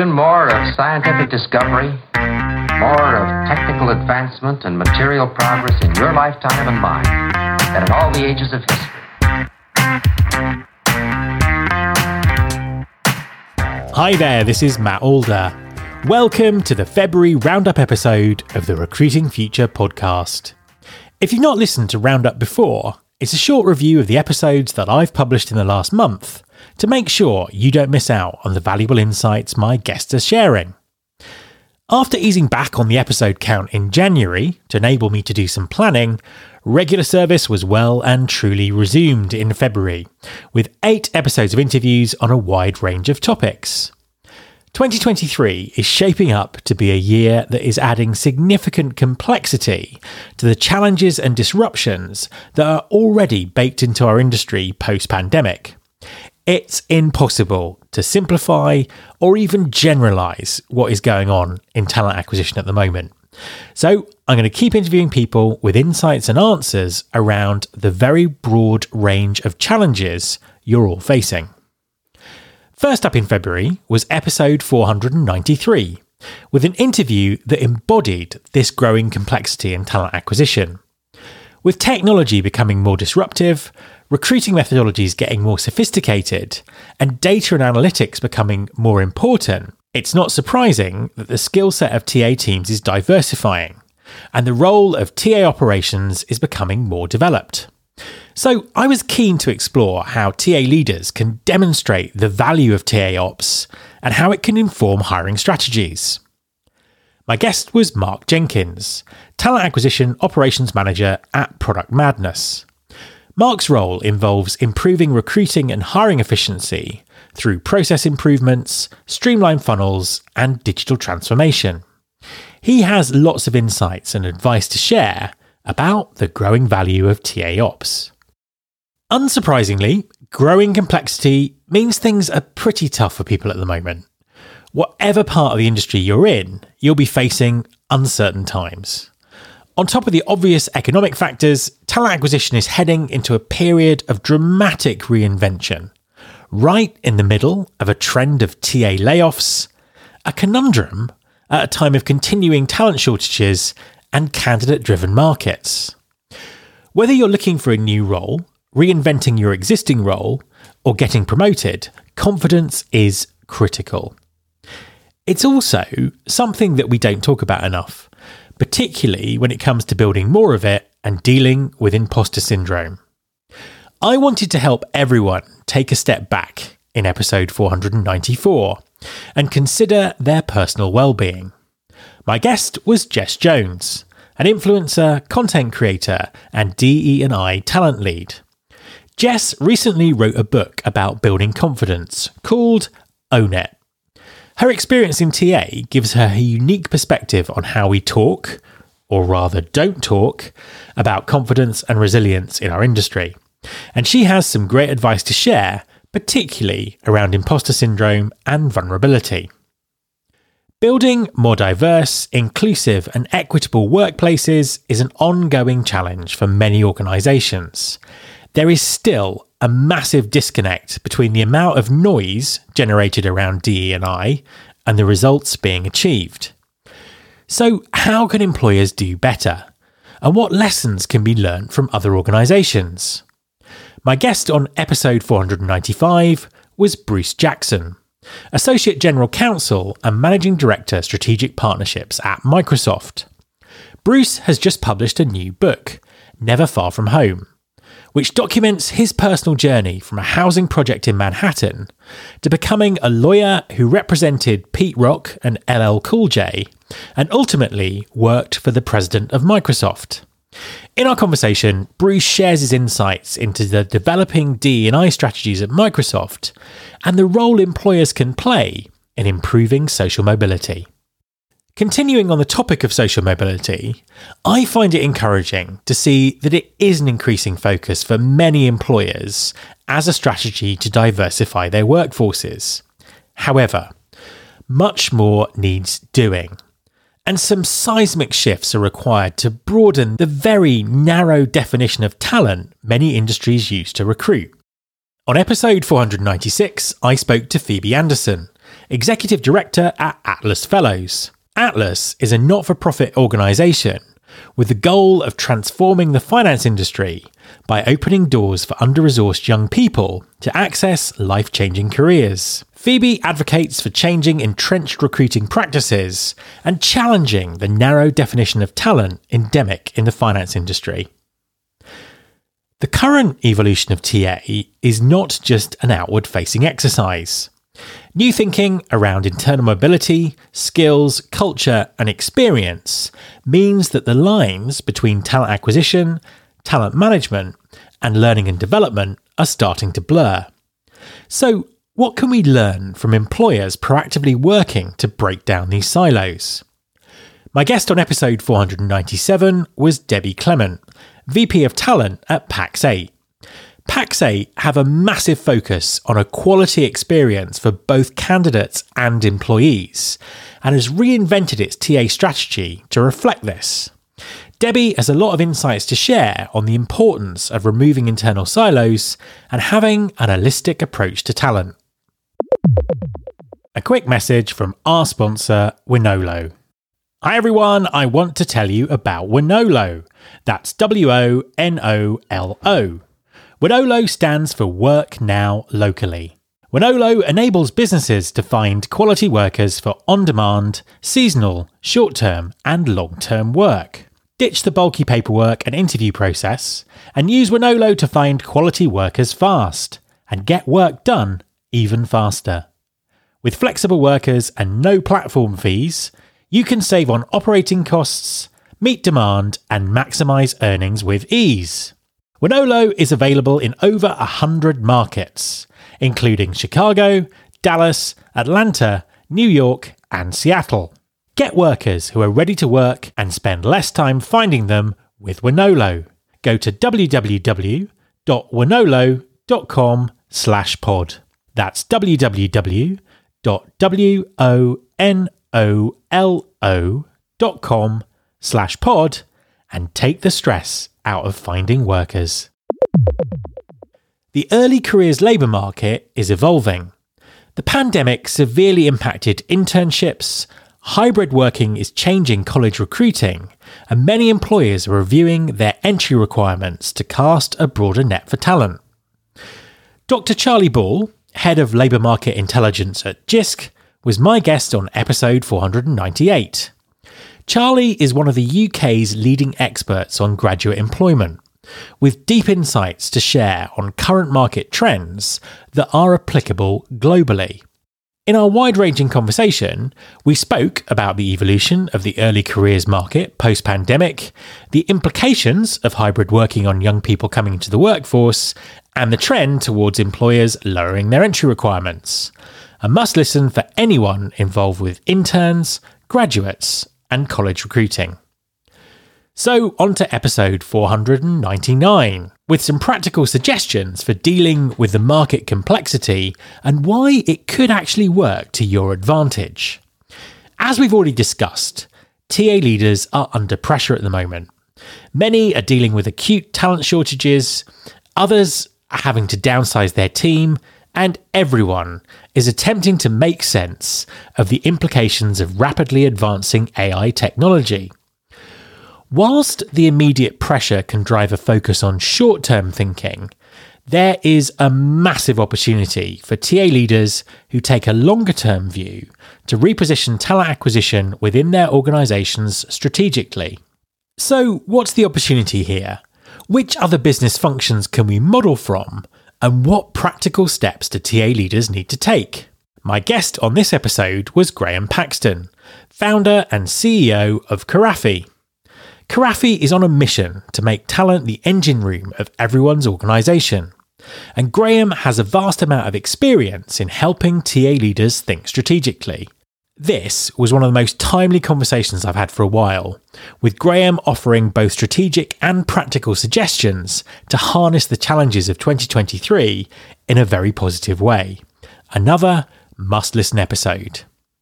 been more of scientific discovery, more of technical advancement and material progress in your lifetime and mine than in all the ages of history. Hi there, this is Matt Alder. Welcome to the February Roundup episode of the Recruiting Future podcast. If you've not listened to Roundup before, it's a short review of the episodes that I've published in the last month to make sure you don't miss out on the valuable insights my guests are sharing. After easing back on the episode count in January to enable me to do some planning, regular service was well and truly resumed in February, with 8 episodes of interviews on a wide range of topics. 2023 is shaping up to be a year that is adding significant complexity to the challenges and disruptions that are already baked into our industry post-pandemic. It's impossible to simplify or even generalise what is going on in talent acquisition at the moment. So I'm going to keep interviewing people with insights and answers around the very broad range of challenges you're all facing. First up in February was episode 493, with an interview that embodied this growing complexity in talent acquisition. With technology becoming more disruptive, recruiting methodologies getting more sophisticated, and data and analytics becoming more important, it's not surprising that the skill set of TA teams is diversifying, and the role of TA operations is becoming more developed. So I was keen to explore how TA leaders can demonstrate the value of TA ops and how it can inform hiring strategies. My guest was Mark Jenkins, Talent Acquisition Operations Manager at Product Madness. Mark's role involves improving recruiting and hiring efficiency through process improvements, streamlined funnels, and digital transformation. He has lots of insights and advice to share about the growing value of TA ops. Unsurprisingly, growing complexity means things are pretty tough for people at the moment. Whatever part of the industry you're in, you'll be facing uncertain times. On top of the obvious economic factors, talent acquisition is heading into a period of dramatic reinvention, right in the middle of a trend of TA layoffs, a conundrum at a time of continuing talent shortages and candidate-driven markets. Whether you're looking for a new role, reinventing your existing role, or getting promoted, confidence is critical. It's also something that we don't talk about enough, particularly when it comes to building more of it and dealing with imposter syndrome. I wanted to help everyone take a step back in episode 494 and consider their personal well-being. My guest was Jess Jones, an influencer, content creator, and DE&I talent lead. Jess recently wrote a book about building confidence called Own It. Her experience in TA gives her a unique perspective on how we talk, or rather don't talk, about confidence and resilience in our industry. And she has some great advice to share, particularly around imposter syndrome and vulnerability. Building more diverse, inclusive and equitable workplaces is an ongoing challenge for many organisations. There is still a massive disconnect between the amount of noise generated around DE&I and the results being achieved. So how can employers do better? And what lessons can be learned from other organisations? My guest on episode 495 was Bruce Jackson, Associate General Counsel and Managing Director Strategic Partnerships at Microsoft. Bruce has just published a new book, Never Far From Home, which documents his personal journey from a housing project in Manhattan to becoming a lawyer who represented Pete Rock and LL Cool J and ultimately worked for the president of Microsoft. In our conversation, Bruce shares his insights into the developing D&I strategies at Microsoft and the role employers can play in improving social mobility. Continuing on the topic of social mobility, I find it encouraging to see that it is an increasing focus for many employers as a strategy to diversify their workforces. However, much more needs doing, and some seismic shifts are required to broaden the very narrow definition of talent many industries use to recruit. On episode 496, I spoke to Phoebe Anderson, Executive Director at Atlas Fellows. Atlas is a not-for-profit organisation with the goal of transforming the finance industry by opening doors for under-resourced young people to access life-changing careers. Phoebe advocates for changing entrenched recruiting practices and challenging the narrow definition of talent endemic in the finance industry. The current evolution of TA is not just an outward-facing exercise. New thinking around internal mobility, skills, culture, and experience means that the lines between talent acquisition, talent management, and learning and development are starting to blur. So, what can we learn from employers proactively working to break down these silos? My guest on episode 497 was Debbie Clement, VP of Talent at Pax8. Pax8 have a massive focus on a quality experience for both candidates and employees, and has reinvented its TA strategy to reflect this. Debbie has a lot of insights to share on the importance of removing internal silos and having an holistic approach to talent. A quick message from our sponsor, Wonolo. Hi everyone, I want to tell you about Wonolo. That's Wonolo. Wonolo stands for Work Now Locally. Wonolo enables businesses to find quality workers for on-demand, seasonal, short-term and long-term work. Ditch the bulky paperwork and interview process and use Wonolo to find quality workers fast and get work done even faster. With flexible workers and no platform fees, you can save on operating costs, meet demand and maximise earnings with ease. Wonolo is available in over 100 markets, including Chicago, Dallas, Atlanta, New York, and Seattle. Get workers who are ready to work and spend less time finding them with Wonolo. Go to www.wonolo.com/pod. That's www.wonolo.com/pod and take the stress out of finding workers. The early careers labour market is evolving. The pandemic severely impacted internships, hybrid working is changing college recruiting, and many employers are reviewing their entry requirements to cast a broader net for talent. Dr. Charlie Ball, Head of Labour Market Intelligence at JISC, was my guest on episode 498. Charlie is one of the UK's leading experts on graduate employment, with deep insights to share on current market trends that are applicable globally. In our wide-ranging conversation, we spoke about the evolution of the early careers market post-pandemic, the implications of hybrid working on young people coming into the workforce, and the trend towards employers lowering their entry requirements. A must-listen for anyone involved with interns, graduates, and college recruiting. So on to episode 499, with some practical suggestions for dealing with the market complexity and why it could actually work to your advantage. As we've already discussed, TA leaders are under pressure at the moment. Many are dealing with acute talent shortages, others are having to downsize their team, and everyone is attempting to make sense of the implications of rapidly advancing AI technology. Whilst the immediate pressure can drive a focus on short-term thinking, there is a massive opportunity for TA leaders who take a longer-term view to reposition talent acquisition within their organisations strategically. So, what's the opportunity here? Which other business functions can we model from? And what practical steps do TA leaders need to take? My guest on this episode was Graham Paxton, founder and CEO of Karafi. Karafi is on a mission to make talent the engine room of everyone's organisation. And Graham has a vast amount of experience in helping TA leaders think strategically. This was one of the most timely conversations I've had for a while, with Graham offering both strategic and practical suggestions to harness the challenges of 2023 in a very positive way. Another must-listen episode.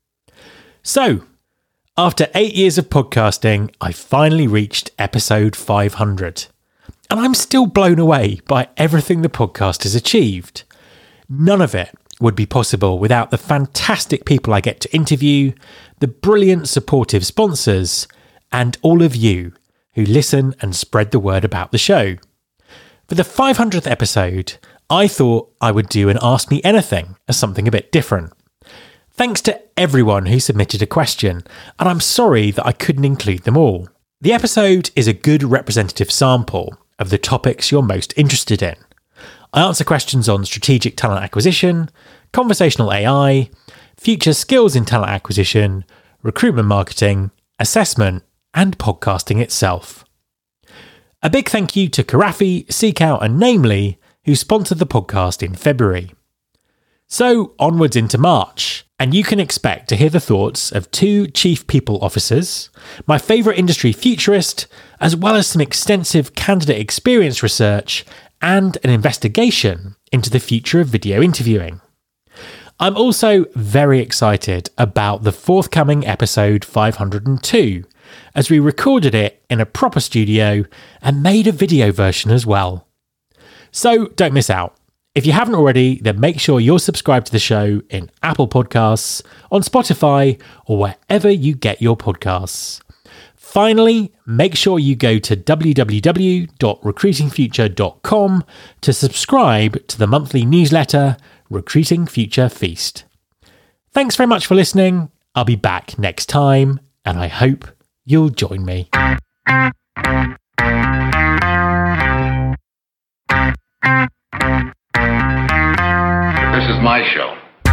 So, after 8 years of podcasting, I finally reached episode 500. And I'm still blown away by everything the podcast has achieved. None of it would be possible without the fantastic people I get to interview, the brilliant supportive sponsors, and all of you who listen and spread the word about the show. For the 500th episode, I thought I would do an Ask Me Anything as something a bit different. Thanks to everyone who submitted a question, and I'm sorry that I couldn't include them all. The episode is a good representative sample of the topics you're most interested in. I answer questions on strategic talent acquisition, conversational AI, future skills in talent acquisition, recruitment marketing, assessment, and podcasting itself. A big thank you to Karafi, Seekout, and Namely, who sponsored the podcast in February. So onwards into March, and you can expect to hear the thoughts of 2 chief people officers, my favourite industry futurist, as well as some extensive candidate experience research and an investigation into the future of video interviewing. I'm also very excited about the forthcoming episode 502, as we recorded it in a proper studio and made a video version as well. So don't miss out. If you haven't already, then make sure you're subscribed to the show in Apple Podcasts, on Spotify, or wherever you get your podcasts. Finally, make sure you go to www.recruitingfuture.com to subscribe to the monthly newsletter, Recruiting Future Feast. Thanks very much for listening. I'll be back next time, and I hope you'll join me. This is my show.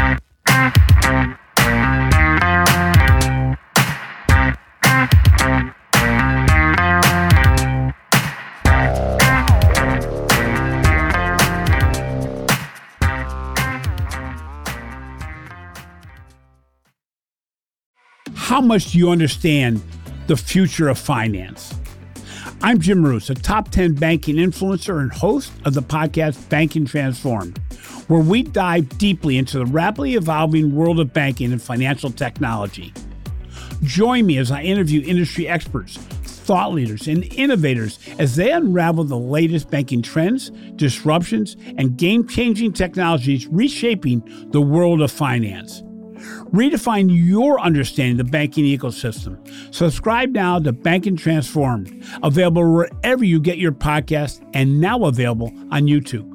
How much do you understand the future of finance? I'm Jim Marous, a top 10 banking influencer and host of the podcast Banking Transformed, where we dive deeply into the rapidly evolving world of banking and financial technology. Join me as I interview industry experts, thought leaders, and innovators as they unravel the latest banking trends, disruptions, and game-changing technologies reshaping the world of finance. Redefine your understanding of the banking ecosystem. Subscribe now to Banking Transformed, available wherever you get your podcast and now available on YouTube.